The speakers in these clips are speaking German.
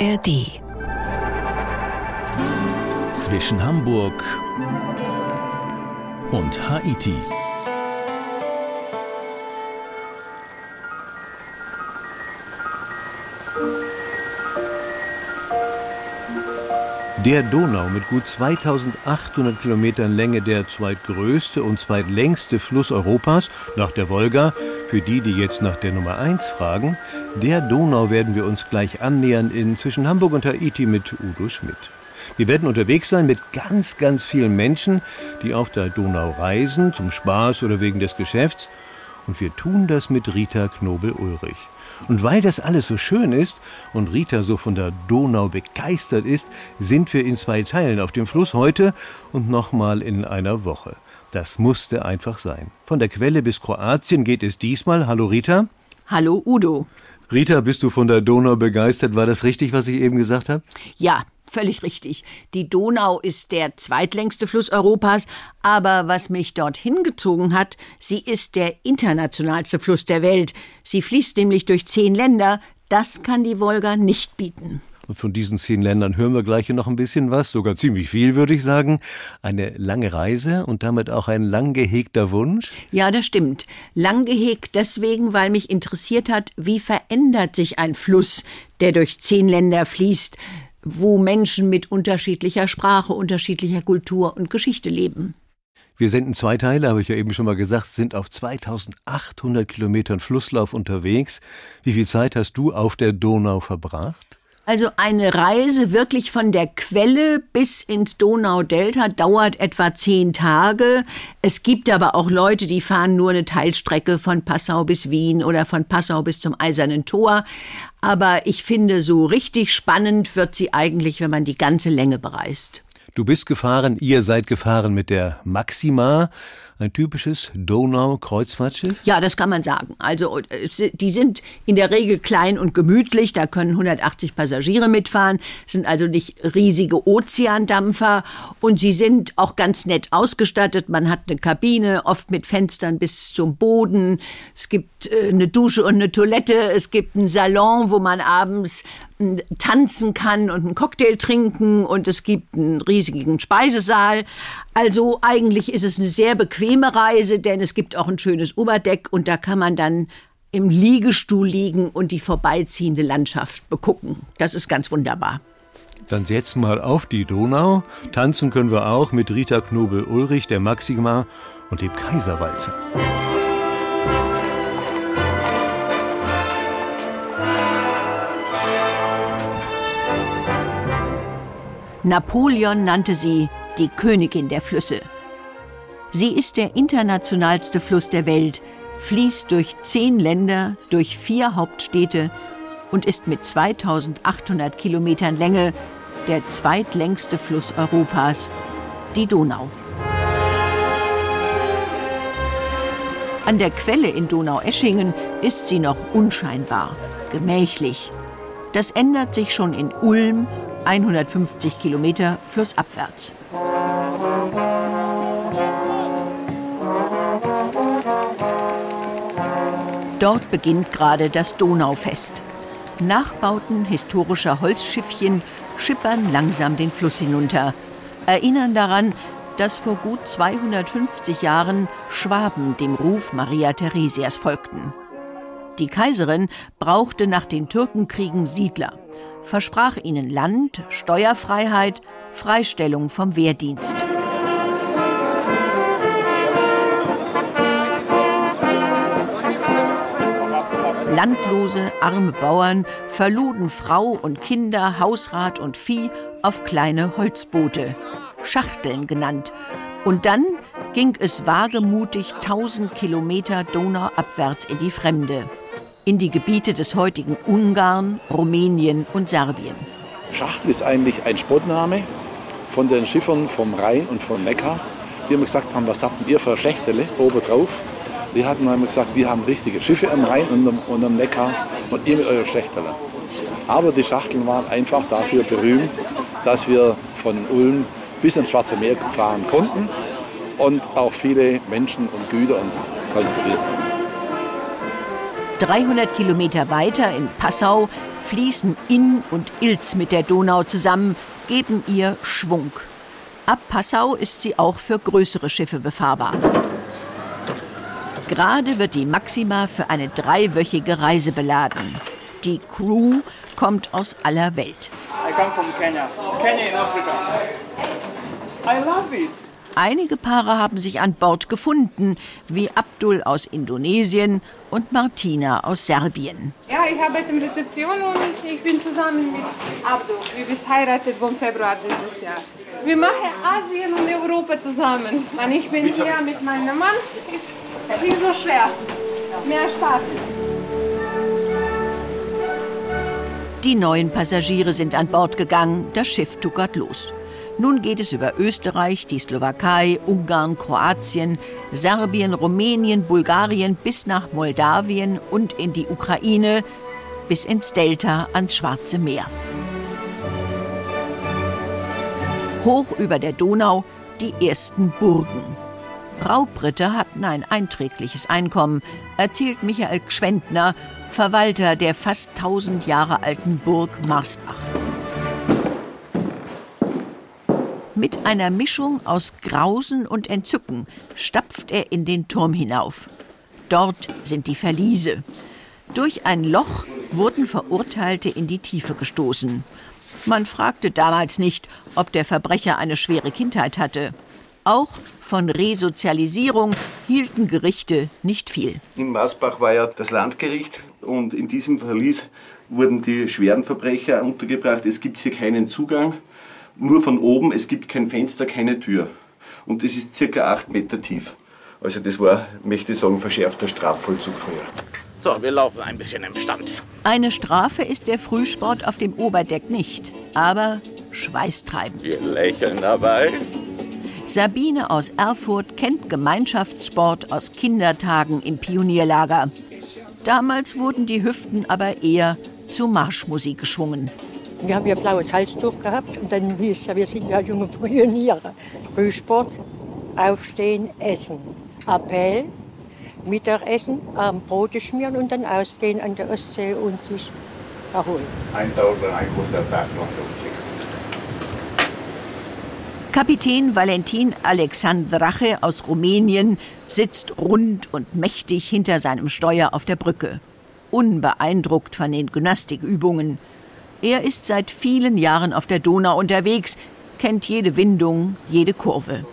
ARD. Zwischen Hamburg und Haiti. Der Donau mit gut 2800 Kilometern Länge, der zweitgrößte und zweitlängste Fluss Europas, nach der Wolga. Für die jetzt nach der Nummer 1 fragen, der Donau werden wir uns gleich annähern in Zwischen Hamburg und Haiti mit Udo Schmidt. Wir werden unterwegs sein mit ganz, ganz vielen Menschen, die auf der Donau reisen, zum Spaß oder wegen des Geschäfts. Und wir tun das mit Rita Knobel-Ulrich. Und weil das alles so schön ist und Rita so von der Donau begeistert ist, sind wir in 2 Teilen auf dem Fluss heute und nochmal in einer Woche. Das musste einfach sein. Von der Quelle bis Kroatien geht es diesmal. Hallo Rita. Hallo Udo. Rita, bist du von der Donau begeistert? War das richtig, was ich eben gesagt habe? Ja, völlig richtig. Die Donau ist der zweitlängste Fluss Europas, aber was mich dorthin gezogen hat, sie ist der internationalste Fluss der Welt. Sie fließt nämlich durch 10 Länder. Das kann die Wolga nicht bieten. Und von diesen 10 Ländern hören wir gleich noch ein bisschen was, sogar ziemlich viel, würde ich sagen. Eine lange Reise und damit auch ein lang gehegter Wunsch? Ja, das stimmt. Lang gehegt deswegen, weil mich interessiert hat, wie verändert sich ein Fluss, der durch 10 Länder fließt, wo Menschen mit unterschiedlicher Sprache, unterschiedlicher Kultur und Geschichte leben. Wir senden 2 Teile, habe ich ja eben schon mal gesagt, sind auf 2800 Kilometern Flusslauf unterwegs. Wie viel Zeit hast du auf der Donau verbracht? Also eine Reise wirklich von der Quelle bis ins Donaudelta dauert etwa 10 Tage. Es gibt aber auch Leute, die fahren nur eine Teilstrecke von Passau bis Wien oder von Passau bis zum Eisernen Tor. Aber ich finde, so richtig spannend wird sie eigentlich, wenn man die ganze Länge bereist. Du bist gefahren, ihr seid gefahren mit der Maxima, ein typisches Donau-Kreuzfahrtschiff? Ja, das kann man sagen. Also die sind in der Regel klein und gemütlich, da können 180 Passagiere mitfahren, sind also nicht riesige Ozeandampfer und sie sind auch ganz nett ausgestattet. Man hat eine Kabine, oft mit Fenstern bis zum Boden. Es gibt eine Dusche und eine Toilette, es gibt einen Salon, wo man abends tanzen kann und einen Cocktail trinken und es gibt einen riesigen Speisesaal. Also eigentlich ist es eine sehr bequeme Reise, denn es gibt auch ein schönes Oberdeck und da kann man dann im Liegestuhl liegen und die vorbeiziehende Landschaft begucken. Das ist ganz wunderbar. Dann jetzt mal auf die Donau. Tanzen können wir auch mit Rita Knobel-Ulrich, der Maxima und dem Kaiserwalzer. Napoleon nannte sie die Königin der Flüsse. Sie ist der internationalste Fluss der Welt, fließt durch 10 Länder, durch 4 Hauptstädte und ist mit 2800 Kilometern Länge der zweitlängste Fluss Europas, die Donau. An der Quelle in Donaueschingen ist sie noch unscheinbar, gemächlich. Das ändert sich schon in Ulm, 150 Kilometer flussabwärts. Dort beginnt gerade das Donaufest. Nachbauten historischer Holzschiffchen schippern langsam den Fluss hinunter, erinnern daran, dass vor gut 250 Jahren Schwaben dem Ruf Maria Theresias folgten. Die Kaiserin brauchte nach den Türkenkriegen Siedler, versprach ihnen Land, Steuerfreiheit, Freistellung vom Wehrdienst. Landlose, arme Bauern verluden Frau und Kinder, Hausrat und Vieh auf kleine Holzboote, Schachteln genannt. Und dann ging es wagemutig 1000 Kilometer donauabwärts in die Fremde, in die Gebiete des heutigen Ungarn, Rumänien und Serbien. Schachtel ist eigentlich ein Spottname von den Schiffern vom Rhein und vom Neckar, die immer gesagt haben, was habt ihr für Schächtele obendrauf? Die hatten einmal gesagt, wir haben richtige Schiffe am Rhein und am Neckar und ihr mit euren Schächtele. Aber die Schachteln waren einfach dafür berühmt, dass wir von Ulm bis ins Schwarze Meer fahren konnten und auch viele Menschen und Güter transportiert haben. 300 Kilometer weiter in Passau fließen Inn und Ilz mit der Donau zusammen, geben ihr Schwung. Ab Passau ist sie auch für größere Schiffe befahrbar. Gerade wird die Maxima für eine 3-wöchige Reise beladen. Die Crew kommt aus aller Welt. I come from Kenya. Kenya in Africa. I love it. Einige Paare haben sich an Bord gefunden, wie Abdul aus Indonesien und Martina aus Serbien. Ja, ich arbeite in Rezeption und ich bin zusammen mit Abdul. Wir sind verheiratet vom Februar dieses Jahr. Wir machen Asien und Europa zusammen. Wenn ich bin hier mit meinem Mann, ist es nicht so schwer. Mehr Spaß ist. Die neuen Passagiere sind an Bord gegangen, das Schiff tuckert los. Nun geht es über Österreich, die Slowakei, Ungarn, Kroatien, Serbien, Rumänien, Bulgarien bis nach Moldawien und in die Ukraine bis ins Delta ans Schwarze Meer. Hoch über der Donau die ersten Burgen. Raubritter hatten ein einträgliches Einkommen, erzählt Michael Gschwendner, Verwalter der fast 1000 Jahre alten Burg Marsbach. Mit einer Mischung aus Grausen und Entzücken stapft er in den Turm hinauf. Dort sind die Verliese. Durch ein Loch wurden Verurteilte in die Tiefe gestoßen. Man fragte damals nicht, ob der Verbrecher eine schwere Kindheit hatte. Auch von Resozialisierung hielten Gerichte nicht viel. In Marsbach war ja das Landgericht und in diesem Verlies wurden die schweren Verbrecher untergebracht. Es gibt hier keinen Zugang. Nur von oben, es gibt kein Fenster, keine Tür. Und es ist ca. 8 Meter tief. Also das war, möchte ich sagen, verschärfter Strafvollzug früher. So, wir laufen ein bisschen im Stand. Eine Strafe ist der Frühsport auf dem Oberdeck nicht, aber schweißtreibend. Wir lächeln dabei. Sabine aus Erfurt kennt Gemeinschaftssport aus Kindertagen im Pionierlager. Damals wurden die Hüften aber eher zu Marschmusik geschwungen. Wir haben ja blaues Halstuch gehabt und dann hieß es ja, wir sind ja junge Pioniere. Frühsport, aufstehen, essen. Appell, Mittagessen, Abendbrote schmieren und dann ausgehen an der Ostsee und sich erholen. 1158. Kapitän Valentin Alexandrache aus Rumänien sitzt rund und mächtig hinter seinem Steuer auf der Brücke. Unbeeindruckt von den Gymnastikübungen. Er ist seit vielen Jahren auf der Donau unterwegs, kennt jede Windung, jede Kurve.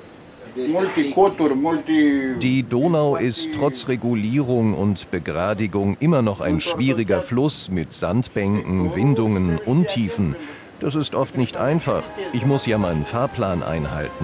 Die Donau ist trotz Regulierung und Begradigung immer noch ein schwieriger Fluss mit Sandbänken, Windungen, Untiefen. Das ist oft nicht einfach. Ich muss ja meinen Fahrplan einhalten.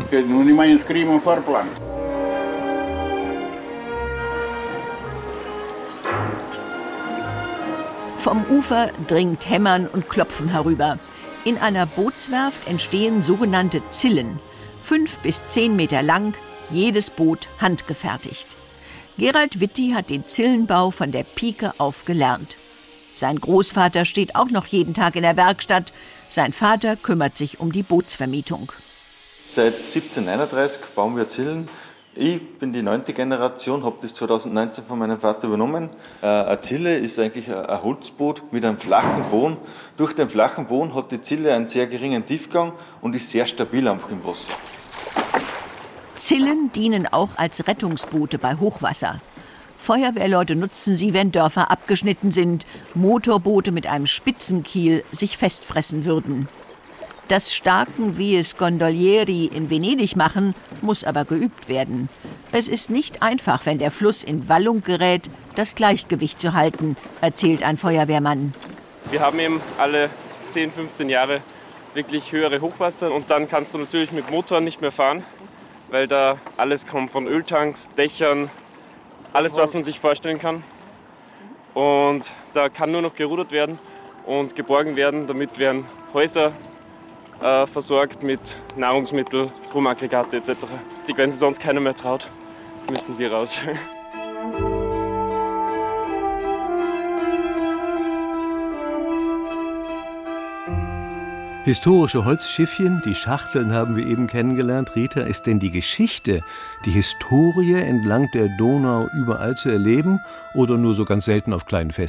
Vom Ufer dringt Hämmern und Klopfen herüber. In einer Bootswerft entstehen sogenannte Zillen. 5 bis 10 Meter lang, jedes Boot handgefertigt. Gerald Witti hat den Zillenbau von der Pike auf gelernt. Sein Großvater steht auch noch jeden Tag in der Werkstatt. Sein Vater kümmert sich um die Bootsvermietung. Seit 1739 bauen wir Zillen. Ich bin die 9. Generation, habe das 2019 von meinem Vater übernommen. Eine Zille ist eigentlich ein Holzboot mit einem flachen Boden. Durch den flachen Boden hat die Zille einen sehr geringen Tiefgang und ist sehr stabil einfach im Wasser. Zillen dienen auch als Rettungsboote bei Hochwasser. Feuerwehrleute nutzen sie, wenn Dörfer abgeschnitten sind, Motorboote mit einem Spitzenkiel sich festfressen würden. Das Starken, wie es Gondolieri in Venedig machen, muss aber geübt werden. Es ist nicht einfach, wenn der Fluss in Wallung gerät, das Gleichgewicht zu halten, erzählt ein Feuerwehrmann. Wir haben eben alle 10, 15 Jahre wirklich höhere Hochwasser und dann kannst du natürlich mit Motoren nicht mehr fahren, weil da alles kommt von Öltanks, Dächern, alles, was man sich vorstellen kann. Und da kann nur noch gerudert werden und geborgen werden, damit werden Häuser versorgt mit Nahrungsmittel, Stromaggregate etc. Wenn sich sonst keiner mehr traut, müssen wir raus. Historische Holzschiffchen, die Schachteln haben wir eben kennengelernt. Rita, ist denn die Geschichte, die Historie entlang der Donau überall zu erleben oder nur so ganz selten auf kleinen Festen?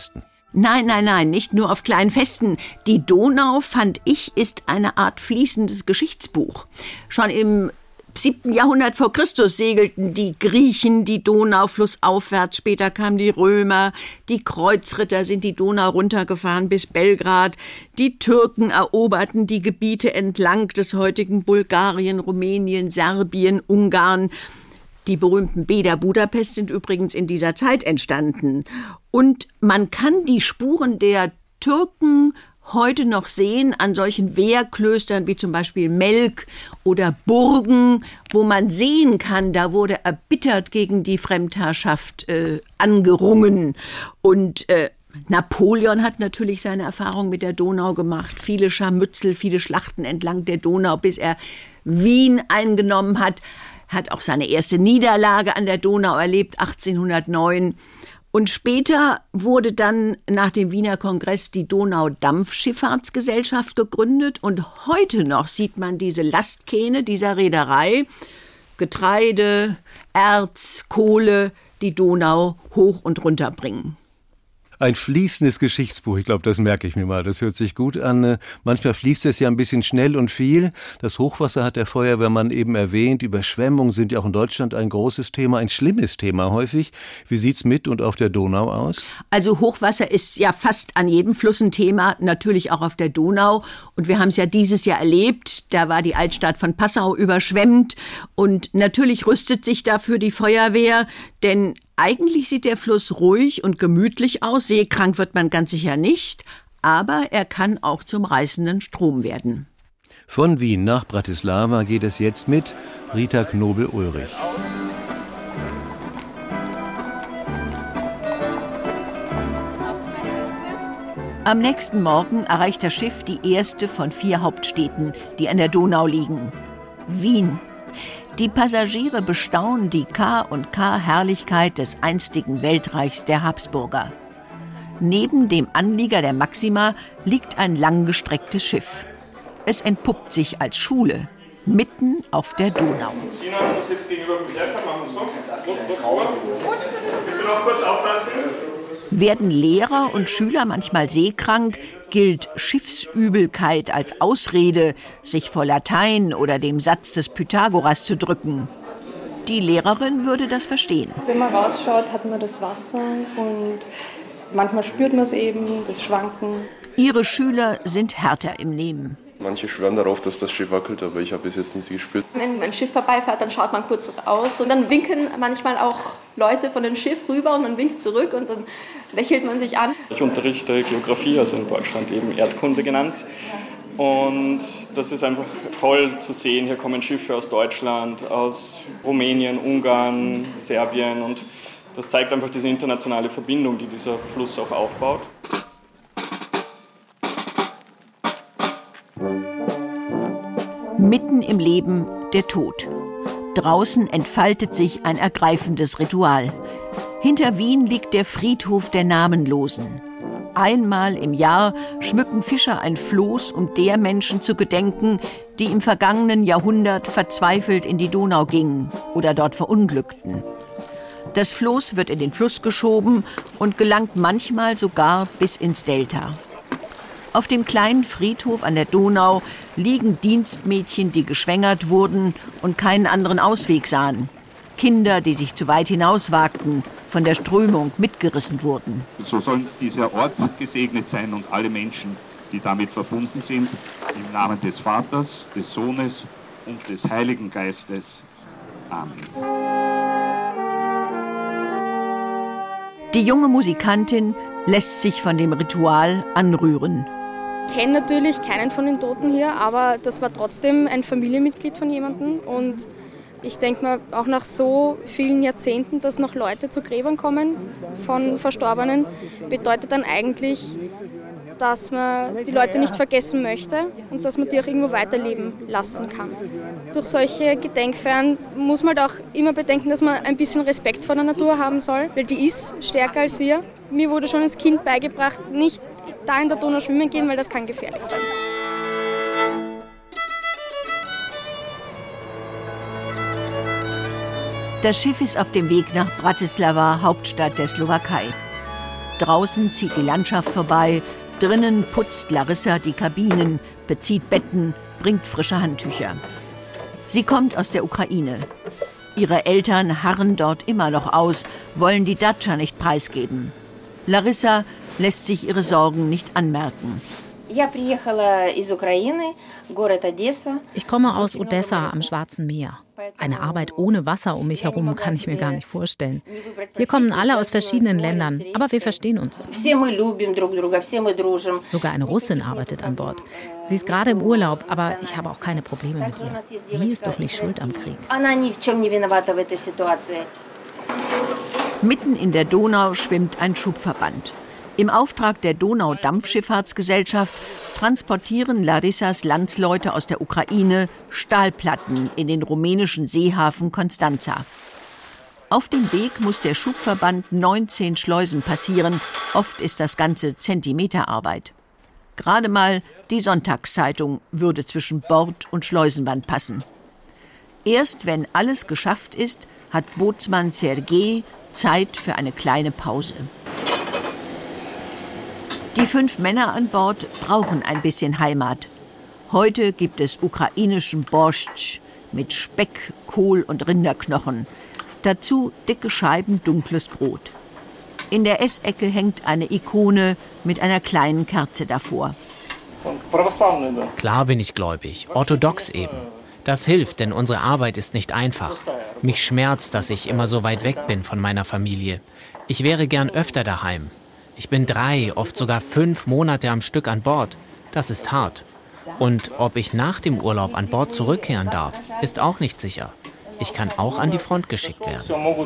Nein, nicht nur auf kleinen Festen. Die Donau, fand ich, ist eine Art fließendes Geschichtsbuch. Schon im 7. Jahrhundert vor Christus segelten die Griechen die Donau flussaufwärts, später kamen die Römer, die Kreuzritter sind die Donau runtergefahren bis Belgrad, die Türken eroberten die Gebiete entlang des heutigen Bulgarien, Rumänien, Serbien, Ungarn. Die berühmten Bäder Budapest sind übrigens in dieser Zeit entstanden. Und man kann die Spuren der Türken heute noch sehen an solchen Wehrklöstern wie zum Beispiel Melk oder Burgen, wo man sehen kann, da wurde erbittert gegen die Fremdherrschaft angerungen. Und Napoleon hat natürlich seine Erfahrung mit der Donau gemacht. Viele Scharmützel, viele Schlachten entlang der Donau, bis er Wien eingenommen hat. Hat auch seine erste Niederlage an der Donau erlebt, 1809. Und später wurde dann nach dem Wiener Kongress die Donaudampfschifffahrtsgesellschaft gegründet. Und heute noch sieht man diese Lastkähne dieser Reederei, Getreide, Erz, Kohle, die Donau hoch und runter bringen. Ein fließendes Geschichtsbuch, ich glaube, das merke ich mir mal, das hört sich gut an. Manchmal fließt es ja ein bisschen schnell und viel. Das Hochwasser hat der Feuerwehrmann eben erwähnt. Überschwemmungen sind ja auch in Deutschland ein großes Thema, ein schlimmes Thema häufig. Wie sieht's mit und auf der Donau aus? Also Hochwasser ist ja fast an jedem Fluss ein Thema, natürlich auch auf der Donau. Und wir haben es ja dieses Jahr erlebt, da war die Altstadt von Passau überschwemmt. Und natürlich rüstet sich dafür die Feuerwehr, denn eigentlich sieht der Fluss ruhig und gemütlich aus. Seekrank wird man ganz sicher nicht, aber er kann auch zum reißenden Strom werden. Von Wien nach Bratislava geht es jetzt mit Rita Knobel-Ulrich. Am nächsten Morgen erreicht das Schiff die erste von 4 Hauptstädten, die an der Donau liegen. Wien. Die Passagiere bestaunen die K&K-Herrlichkeit des einstigen Weltreichs der Habsburger. Neben dem Anlieger der Maxima liegt ein langgestrecktes Schiff. Es entpuppt sich als Schule, mitten auf der Donau. Sina muss jetzt gegenüber vom Stefan, machen wir es so. Bitte noch kurz aufpassen. Werden Lehrer und Schüler manchmal seekrank, gilt Schiffsübelkeit als Ausrede, sich vor Latein oder dem Satz des Pythagoras zu drücken. Die Lehrerin würde das verstehen. Wenn man rausschaut, hat man das Wasser und manchmal spürt man es eben, das Schwanken. Ihre Schüler sind härter im Nehmen. Manche schwören darauf, dass das Schiff wackelt, aber ich habe bis jetzt nichts gespürt. Wenn ein Schiff vorbeifährt, dann schaut man kurz raus und dann winken manchmal auch Leute von dem Schiff rüber und man winkt zurück und dann lächelt man sich an. Ich unterrichte Geografie, also in Deutschland eben Erdkunde genannt. Und das ist einfach toll zu sehen. Hier kommen Schiffe aus Deutschland, aus Rumänien, Ungarn, Serbien und das zeigt einfach diese internationale Verbindung, die dieser Fluss auch aufbaut. Mitten im Leben der Tod. Draußen entfaltet sich ein ergreifendes Ritual. Hinter Wien liegt der Friedhof der Namenlosen. Einmal im Jahr schmücken Fischer ein Floß, um der Menschen zu gedenken, die im vergangenen Jahrhundert verzweifelt in die Donau gingen oder dort verunglückten. Das Floß wird in den Fluss geschoben und gelangt manchmal sogar bis ins Delta. Auf dem kleinen Friedhof an der Donau liegen Dienstmädchen, die geschwängert wurden und keinen anderen Ausweg sahen. Kinder, die sich zu weit hinaus wagten, von der Strömung mitgerissen wurden. So soll dieser Ort gesegnet sein und alle Menschen, die damit verbunden sind, im Namen des Vaters, des Sohnes und des Heiligen Geistes. Amen. Die junge Musikantin lässt sich von dem Ritual anrühren. Ich kenne natürlich keinen von den Toten hier, aber das war trotzdem ein Familienmitglied von jemandem. Und ich denke mir, auch nach so vielen Jahrzehnten, dass noch Leute zu Gräbern kommen von Verstorbenen, bedeutet dann eigentlich, dass man die Leute nicht vergessen möchte und dass man die auch irgendwo weiterleben lassen kann. Durch solche Gedenkfeiern muss man halt auch immer bedenken, dass man ein bisschen Respekt vor der Natur haben soll, weil die ist stärker als wir. Mir wurde schon als Kind beigebracht, nicht da in der Donau schwimmen gehen, weil das kann gefährlich sein. Das Schiff ist auf dem Weg nach Bratislava, Hauptstadt der Slowakei. Draußen zieht die Landschaft vorbei, drinnen putzt Larissa die Kabinen, bezieht Betten, bringt frische Handtücher. Sie kommt aus der Ukraine. Ihre Eltern harren dort immer noch aus, wollen die Datscha nicht preisgeben. Larissa lässt sich ihre Sorgen nicht anmerken. Ich komme aus Odessa am Schwarzen Meer. Eine Arbeit ohne Wasser um mich herum kann ich mir gar nicht vorstellen. Wir kommen alle aus verschiedenen Ländern, aber wir verstehen uns. Sogar eine Russin arbeitet an Bord. Sie ist gerade im Urlaub, aber ich habe auch keine Probleme mit ihr. Sie ist doch nicht schuld am Krieg. Mitten in der Donau schwimmt ein Schubverband. Im Auftrag der Donau-Dampfschifffahrtsgesellschaft transportieren Larissas Landsleute aus der Ukraine Stahlplatten in den rumänischen Seehafen Constanța. Auf dem Weg muss der Schubverband 19 Schleusen passieren. Oft ist das Ganze Zentimeterarbeit. Gerade mal die Sonntagszeitung würde zwischen Bord und Schleusenwand passen. Erst wenn alles geschafft ist, hat Bootsmann Sergej Zeit für eine kleine Pause. Die 5 Männer an Bord brauchen ein bisschen Heimat. Heute gibt es ukrainischen Borscht mit Speck, Kohl und Rinderknochen. Dazu dicke Scheiben dunkles Brot. In der Essecke hängt eine Ikone mit einer kleinen Kerze davor. Klar bin ich gläubig, orthodox eben. Das hilft, denn unsere Arbeit ist nicht einfach. Mich schmerzt, dass ich immer so weit weg bin von meiner Familie. Ich wäre gern öfter daheim. Ich bin 3, oft sogar 5 Monate am Stück an Bord. Das ist hart. Und ob ich nach dem Urlaub an Bord zurückkehren darf, ist auch nicht sicher. Ich kann auch an die Front geschickt werden.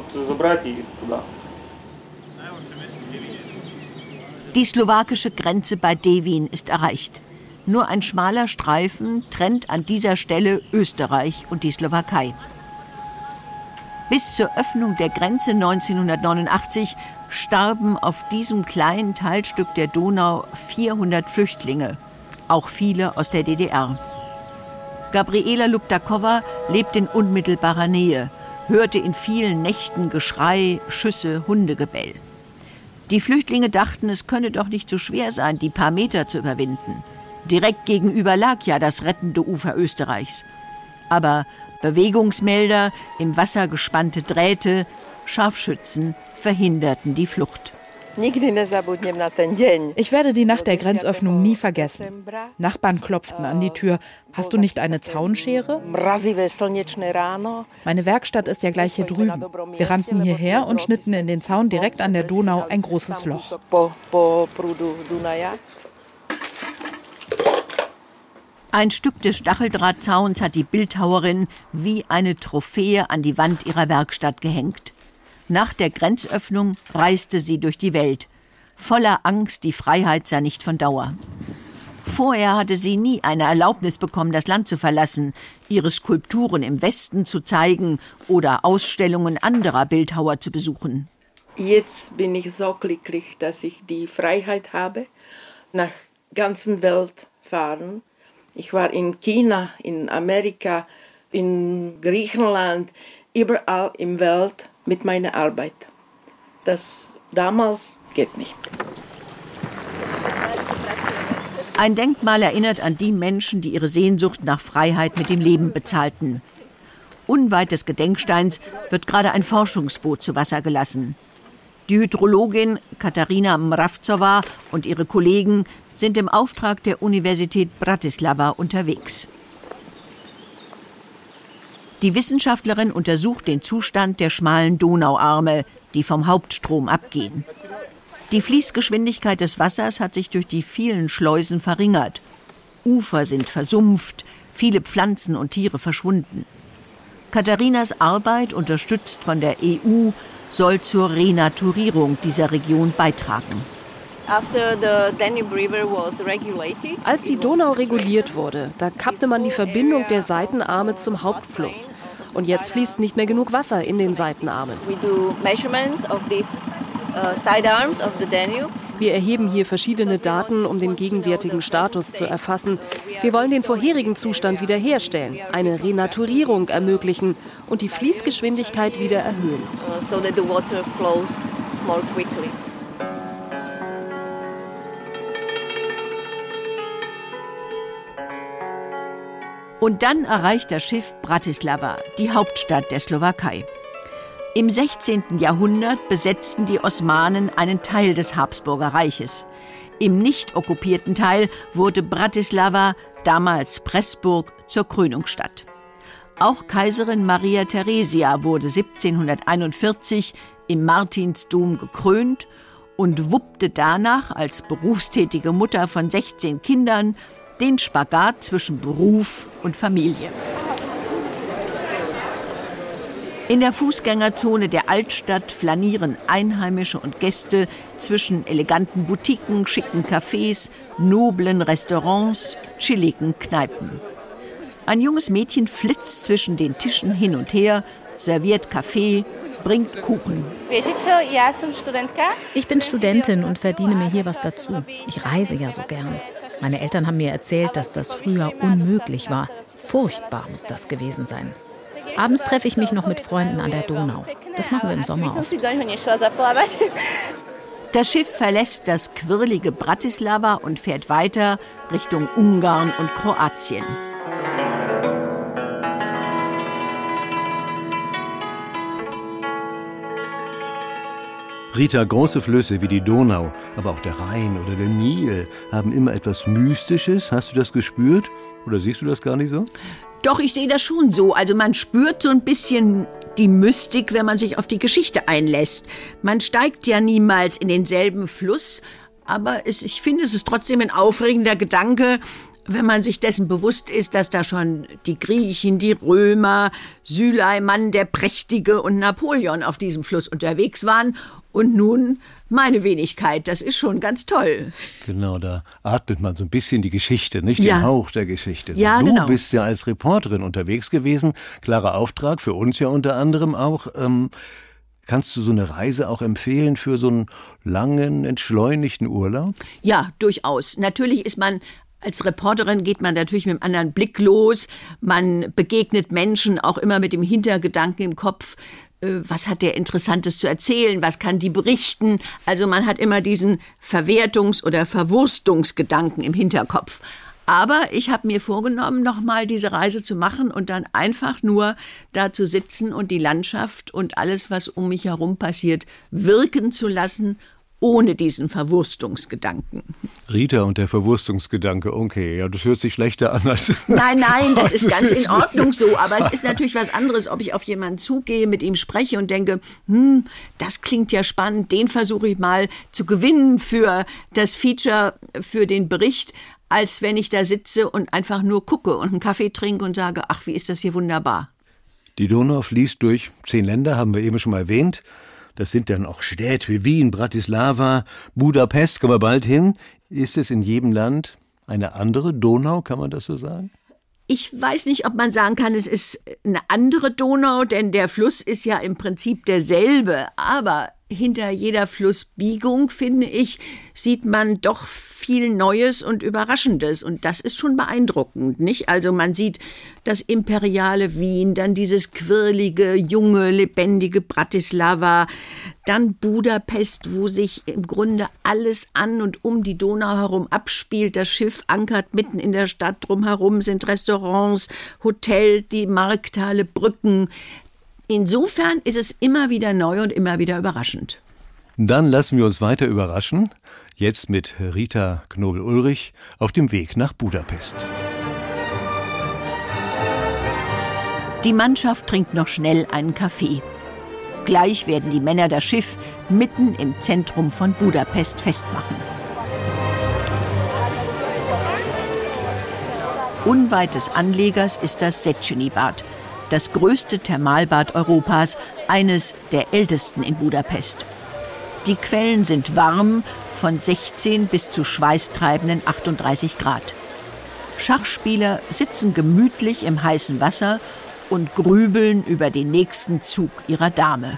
Die slowakische Grenze bei Devin ist erreicht. Nur ein schmaler Streifen trennt an dieser Stelle Österreich und die Slowakei. Bis zur Öffnung der Grenze 1989 starben auf diesem kleinen Teilstück der Donau 400 Flüchtlinge, auch viele aus der DDR. Gabriela Luptakowa lebt in unmittelbarer Nähe, hörte in vielen Nächten Geschrei, Schüsse, Hundegebell. Die Flüchtlinge dachten, es könne doch nicht so schwer sein, die paar Meter zu überwinden. Direkt gegenüber lag ja das rettende Ufer Österreichs. Aber Bewegungsmelder, im Wasser gespannte Drähte, Scharfschützen verhinderten die Flucht. Ich werde die Nacht der Grenzöffnung nie vergessen. Nachbarn klopften an die Tür. Hast du nicht eine Zaunschere? Meine Werkstatt ist ja gleich hier drüben. Wir rannten hierher und schnitten in den Zaun direkt an der Donau ein großes Loch. Ein Stück des Stacheldrahtzauns hat die Bildhauerin wie eine Trophäe an die Wand ihrer Werkstatt gehängt. Nach der Grenzöffnung reiste sie durch die Welt, voller Angst, die Freiheit sei nicht von Dauer. Vorher hatte sie nie eine Erlaubnis bekommen, das Land zu verlassen, ihre Skulpturen im Westen zu zeigen oder Ausstellungen anderer Bildhauer zu besuchen. Jetzt bin ich so glücklich, dass ich die Freiheit habe, nach der ganzen Welt fahren. Ich war in China, in Amerika, in Griechenland, überall in der Welt mit meiner Arbeit. Das damals geht nicht. Ein Denkmal erinnert an die Menschen, die ihre Sehnsucht nach Freiheit mit dem Leben bezahlten. Unweit des Gedenksteins wird gerade ein Forschungsboot zu Wasser gelassen. Die Hydrologin Katarina Mravcová und ihre Kollegen sind im Auftrag der Universität Bratislava unterwegs. Die Wissenschaftlerin untersucht den Zustand der schmalen Donauarme, die vom Hauptstrom abgehen. Die Fließgeschwindigkeit des Wassers hat sich durch die vielen Schleusen verringert. Ufer sind versumpft, viele Pflanzen und Tiere verschwunden. Katharinas Arbeit, unterstützt von der EU, soll zur Renaturierung dieser Region beitragen. Als die Donau reguliert wurde, da kappte man die Verbindung der Seitenarme zum Hauptfluss. Und jetzt fließt nicht mehr genug Wasser in den Seitenarmen. Wir erheben hier verschiedene Daten, um den gegenwärtigen Status zu erfassen. Wir wollen den vorherigen Zustand wiederherstellen, eine Renaturierung ermöglichen und die Fließgeschwindigkeit wieder erhöhen. Und dann erreicht das Schiff Bratislava, die Hauptstadt der Slowakei. Im 16. Jahrhundert besetzten die Osmanen einen Teil des Habsburger Reiches. Im nicht okkupierten Teil wurde Bratislava, damals Pressburg, zur Krönungsstadt. Auch Kaiserin Maria Theresia wurde 1741 im Martinsdom gekrönt und wuppte danach als berufstätige Mutter von 16 Kindern den Spagat zwischen Beruf und Familie. In der Fußgängerzone der Altstadt flanieren Einheimische und Gäste zwischen eleganten Boutiquen, schicken Cafés, noblen Restaurants, chilligen Kneipen. Ein junges Mädchen flitzt zwischen den Tischen hin und her, serviert Kaffee, bringt Kuchen. Ich bin Studentin und verdiene mir hier was dazu. Ich reise ja so gern. Meine Eltern haben mir erzählt, dass das früher unmöglich war. Furchtbar muss das gewesen sein. Abends treffe ich mich noch mit Freunden an der Donau. Das machen wir im Sommer oft. Das Schiff verlässt das quirlige Bratislava und fährt weiter Richtung Ungarn und Kroatien. Rita, große Flüsse wie die Donau, aber auch der Rhein oder der Nil haben immer etwas Mystisches. Hast du das gespürt oder siehst du das gar nicht so? Doch, ich sehe das schon so. Also man spürt so ein bisschen die Mystik, wenn man sich auf die Geschichte einlässt. Man steigt ja niemals in denselben Fluss, aber ich finde, es ist trotzdem ein aufregender Gedanke, wenn man sich dessen bewusst ist, dass da schon die Griechen, die Römer, Süleyman der Prächtige und Napoleon auf diesem Fluss unterwegs waren. Und nun meine Wenigkeit, das ist schon ganz toll. Genau, da atmet man so ein bisschen die Geschichte, nicht Ja. den Hauch der Geschichte. Ja, du genau. bist ja als Reporterin unterwegs gewesen, klarer Auftrag, für uns ja unter anderem auch. Kannst du so eine Reise auch empfehlen für so einen langen, entschleunigten Urlaub? Ja, durchaus. Natürlich ist man als Reporterin geht man natürlich mit einem anderen Blick los. Man begegnet Menschen auch immer mit dem Hintergedanken im Kopf, was hat der Interessantes zu erzählen, was kann die berichten. Also man hat immer diesen Verwertungs- oder Verwurstungsgedanken im Hinterkopf. Aber ich habe mir vorgenommen, nochmal diese Reise zu machen und dann einfach nur da zu sitzen und die Landschaft und alles, was um mich herum passiert, wirken zu lassen, ohne diesen Verwurstungsgedanken. Rita und der Verwurstungsgedanke, okay, ja, das hört sich schlechter an als... Nein, das ist als ganz es in Ordnung so, aber es ist natürlich was anderes, ob ich auf jemanden zugehe, mit ihm spreche und denke, das klingt ja spannend, den versuche ich mal zu gewinnen für das Feature, für den Bericht, als wenn ich da sitze und einfach nur gucke und einen Kaffee trinke und sage, ach, wie ist das hier wunderbar. Die Donau fließt durch 10 Länder, haben wir eben schon mal erwähnt. Das sind dann auch Städte wie Wien, Bratislava, Budapest, kommen wir bald hin. Ist es in jedem Land eine andere Donau, kann man das so sagen? Ich weiß nicht, ob man sagen kann, es ist eine andere Donau, denn der Fluss ist ja im Prinzip derselbe. Aber hinter jeder Flussbiegung, finde ich, sieht man doch viel Neues und Überraschendes. Und das ist schon beeindruckend, nicht? Also man sieht das imperiale Wien, dann dieses quirlige, junge, lebendige Bratislava, dann Budapest, wo sich im Grunde alles an und um die Donau herum abspielt. Das Schiff ankert mitten in der Stadt, drumherum sind Restaurants, Hotels, die Markthalle, Brücken. Insofern ist es immer wieder neu und immer wieder überraschend. Dann lassen wir uns weiter überraschen. Jetzt mit Rita Knobel-Ulrich auf dem Weg nach Budapest. Die Mannschaft trinkt noch schnell einen Kaffee. Gleich werden die Männer das Schiff mitten im Zentrum von Budapest festmachen. Unweit des Anlegers ist das Széchenyi-Bad, das größte Thermalbad Europas, eines der ältesten in Budapest. Die Quellen sind warm, von 16 bis zu schweißtreibenden 38 Grad. Schachspieler sitzen gemütlich im heißen Wasser und grübeln über den nächsten Zug ihrer Dame.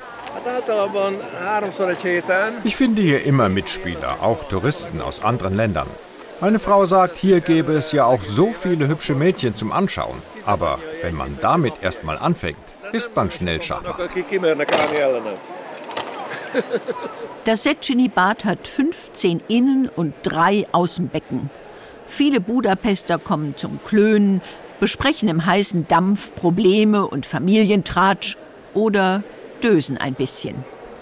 Ich finde hier immer Mitspieler, auch Touristen aus anderen Ländern. Meine Frau sagt, hier gäbe es ja auch so viele hübsche Mädchen zum Anschauen. Aber wenn man damit erst mal anfängt, ist man schnell Schachmatt. Das Széchenyi-Bad hat 15 Innen- und 3 Außenbecken. Viele Budapester kommen zum Klönen, besprechen im heißen Dampf Probleme und Familientratsch oder dösen ein bisschen.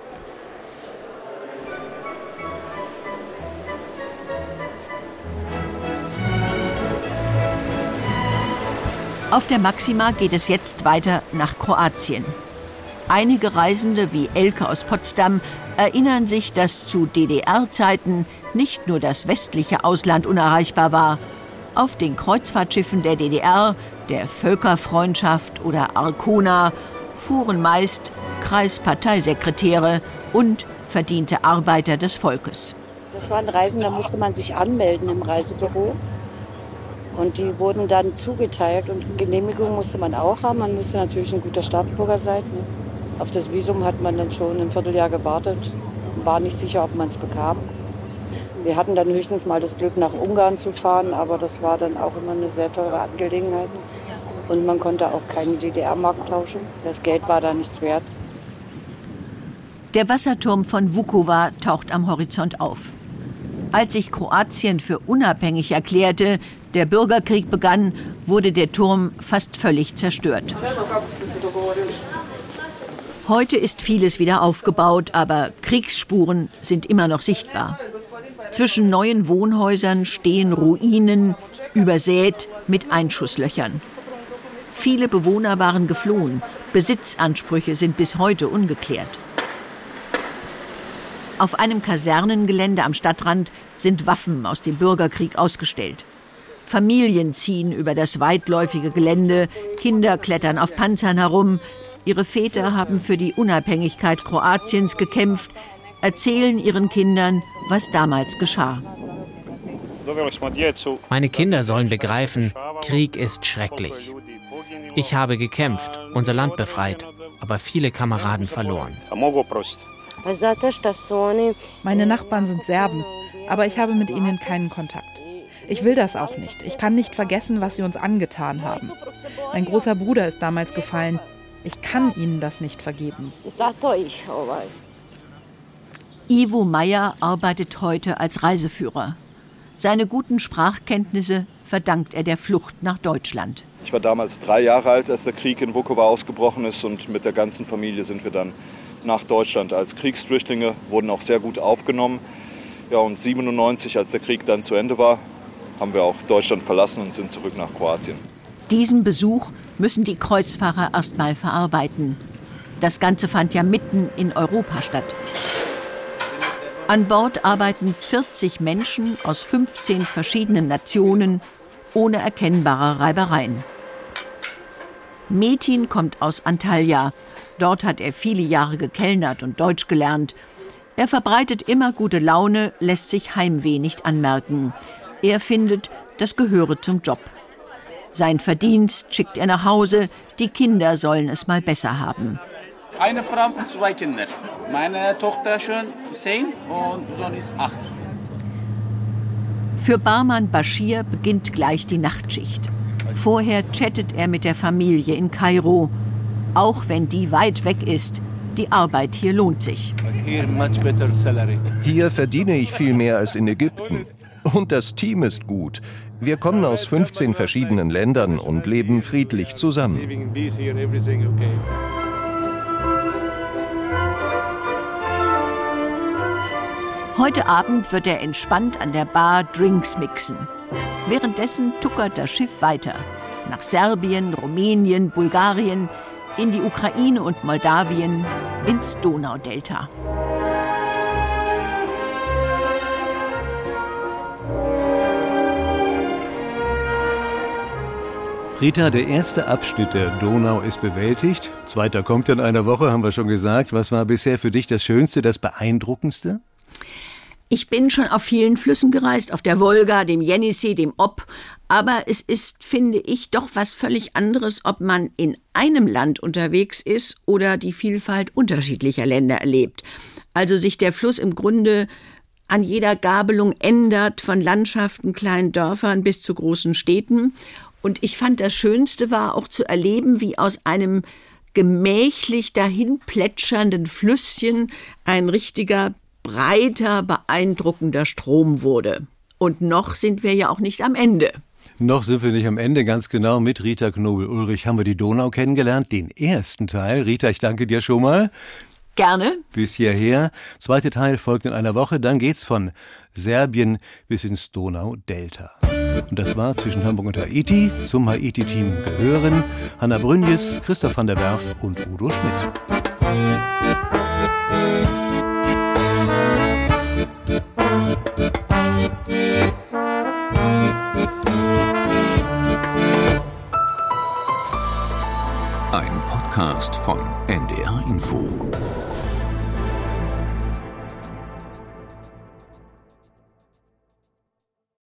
Auf der Maxima geht es jetzt weiter nach Kroatien. Einige Reisende wie Elke aus Potsdam erinnern sich, dass zu DDR-Zeiten nicht nur das westliche Ausland unerreichbar war. Auf den Kreuzfahrtschiffen der DDR, der Völkerfreundschaft oder Arkona fuhren meist Kreisparteisekretäre und verdiente Arbeiter des Volkes. Das waren Reisen, da musste man sich anmelden im Reisebüro. Und die wurden dann zugeteilt und Genehmigung musste man auch haben. Man musste natürlich ein guter Staatsbürger sein. Ne? Auf das Visum hat man dann schon ein Vierteljahr gewartet. War nicht sicher, ob man es bekam. Wir hatten dann höchstens mal das Glück, nach Ungarn zu fahren, aber das war dann auch immer eine sehr teure Angelegenheit. Und man konnte auch keine DDR-Mark tauschen. Das Geld war da nichts wert. Der Wasserturm von Vukovar taucht am Horizont auf. Als sich Kroatien für unabhängig erklärte, der Bürgerkrieg begann, wurde der Turm fast völlig zerstört. Heute ist vieles wieder aufgebaut, aber Kriegsspuren sind immer noch sichtbar. Zwischen neuen Wohnhäusern stehen Ruinen, übersät mit Einschusslöchern. Viele Bewohner waren geflohen. Besitzansprüche sind bis heute ungeklärt. Auf einem Kasernengelände am Stadtrand sind Waffen aus dem Bürgerkrieg ausgestellt. Familien ziehen über das weitläufige Gelände, Kinder klettern auf Panzern herum. Ihre Väter haben für die Unabhängigkeit Kroatiens gekämpft, erzählen ihren Kindern, was damals geschah. Meine Kinder sollen begreifen, Krieg ist schrecklich. Ich habe gekämpft, unser Land befreit, aber viele Kameraden verloren. Meine Nachbarn sind Serben, aber ich habe mit ihnen keinen Kontakt. Ich will das auch nicht. Ich kann nicht vergessen, was sie uns angetan haben. Mein großer Bruder ist damals gefallen. Ich kann ihnen das nicht vergeben. Ivo Meyer arbeitet heute als Reiseführer. Seine guten Sprachkenntnisse verdankt er der Flucht nach Deutschland. Ich war damals 3 Jahre alt, als der Krieg in Vukovar ausgebrochen ist, und mit der ganzen Familie sind wir dann nach Deutschland als Kriegsflüchtlinge, wurden auch sehr gut aufgenommen. Ja, und 1997, als der Krieg dann zu Ende war, haben wir auch Deutschland verlassen und sind zurück nach Kroatien. Diesen Besuch müssen die Kreuzfahrer erst mal verarbeiten. Das Ganze fand ja mitten in Europa statt. An Bord arbeiten 40 Menschen aus 15 verschiedenen Nationen ohne erkennbare Reibereien. Metin kommt aus Antalya. Dort hat er viele Jahre gekellnert und Deutsch gelernt. Er verbreitet immer gute Laune, lässt sich Heimweh nicht anmerken. Er findet, das gehöre zum Job. Sein Verdienst schickt er nach Hause, die Kinder sollen es mal besser haben. Eine Frau und 2 Kinder. Meine Tochter schon 10 und Sohn ist 8. Für Barman Bashir beginnt gleich die Nachtschicht. Vorher chattet er mit der Familie in Kairo. Auch wenn die weit weg ist, die Arbeit hier lohnt sich. Hier verdiene ich viel mehr als in Ägypten. Und das Team ist gut. Wir kommen aus 15 verschiedenen Ländern und leben friedlich zusammen. Heute Abend wird er entspannt an der Bar Drinks mixen. Währenddessen tuckert das Schiff weiter. Nach Serbien, Rumänien, Bulgarien, in die Ukraine und Moldawien, ins Donaudelta. Rita, der erste Abschnitt der Donau ist bewältigt. Zweiter kommt in einer Woche, haben wir schon gesagt. Was war bisher für dich das Schönste, das Beeindruckendste? Ich bin schon auf vielen Flüssen gereist, auf der Wolga, dem Jenissee, dem Ob. Aber es ist, finde ich, doch was völlig anderes, ob man in einem Land unterwegs ist oder die Vielfalt unterschiedlicher Länder erlebt. Also sich der Fluss im Grunde an jeder Gabelung ändert, von Landschaften, kleinen Dörfern bis zu großen Städten. Und ich fand, das Schönste war auch zu erleben, wie aus einem gemächlich dahin plätschernden Flüsschen ein richtiger, breiter, beeindruckender Strom wurde. Und noch sind wir ja auch nicht am Ende. Noch sind wir nicht am Ende, ganz genau. Mit Rita Knobel-Ulrich haben wir die Donau kennengelernt, den ersten Teil. Rita, ich danke dir schon mal. Gerne. Bis hierher. Zweiter Teil folgt in einer Woche. Dann geht's von Serbien bis ins Donau-Delta. Und das war zwischen Hamburg und Haiti. Zum Haiti-Team gehören Hanna Brünjes, Christoph van der Werf und Udo Schmidt. Ein Podcast von NDR Info.